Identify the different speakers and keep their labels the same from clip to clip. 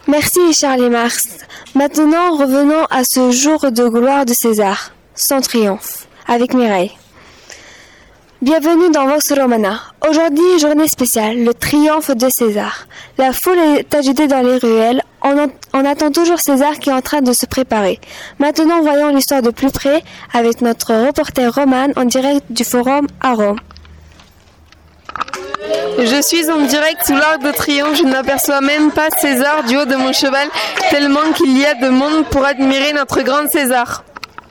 Speaker 1: Merci Charles et Mars. Maintenant, revenons à ce jour de gloire de César, son triomphe, avec Mireille. Bienvenue dans Vox Romana. Aujourd'hui, journée spéciale, le triomphe de César. La foule est agitée dans les ruelles. On attend toujours César qui est en train de se préparer. Maintenant, voyons l'histoire de plus près avec notre reporter Romane en direct du forum à Rome.
Speaker 2: Je suis en direct sous l'Arc de Triomphe, je n'aperçois même pas César du haut de mon cheval, tellement qu'il y a de monde pour admirer notre grand César.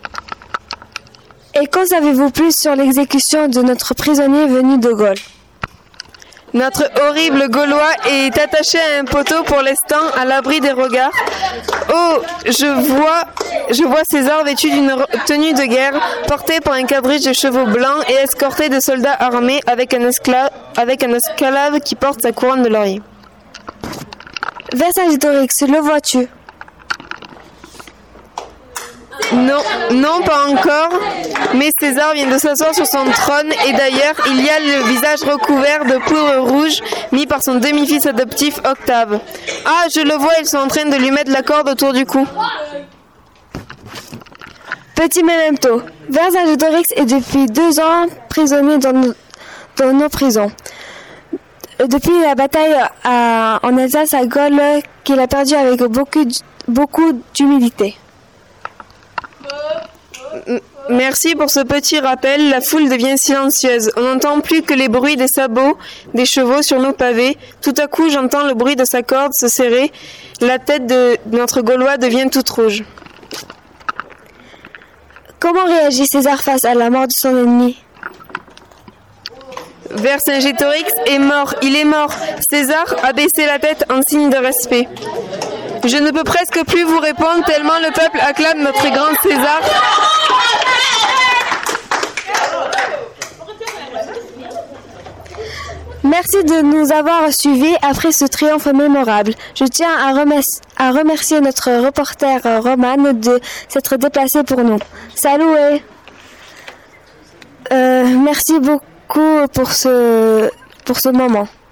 Speaker 1: Et qu'en savez-vous plus sur l'exécution de notre prisonnier venu de Gaule ?
Speaker 2: Notre horrible Gaulois est attaché à un poteau pour l'instant, à l'abri des regards. Oh, je vois César vêtu d'une tenue de guerre, porté par un quadrige de chevaux blancs et escorté de soldats armés avec un esclave qui porte sa couronne de laurier.
Speaker 1: Vercingétorix, le vois-tu ?
Speaker 2: Non, pas encore, mais César vient de s'asseoir sur son trône et d'ailleurs, il y a le visage recouvert de poudre rouge mis par son demi-fils adoptif Octave. Ah, je le vois, ils sont en train de lui mettre la corde autour du cou.
Speaker 1: Petit memento, Vercingétorix est depuis 2 ans prisonnier dans nos prisons. Depuis la bataille en Alsace à Gaule qu'il a perdu avec beaucoup d'humilité.
Speaker 2: Merci pour ce petit rappel, la foule devient silencieuse. On n'entend plus que les bruits des sabots des chevaux sur nos pavés. Tout à coup, j'entends le bruit de sa corde se serrer. La tête de notre Gaulois devient toute rouge.
Speaker 1: Comment réagit César face à la mort de son ennemi ?
Speaker 2: Vercingétorix est mort, il est mort. César a baissé la tête en signe de respect. Je ne peux presque plus vous répondre tellement le peuple acclame notre grand César.
Speaker 1: Merci de nous avoir suivis après ce triomphe mémorable. Je tiens à remercier notre reporter Romane de s'être déplacé pour nous. Salut merci beaucoup pour ce moment.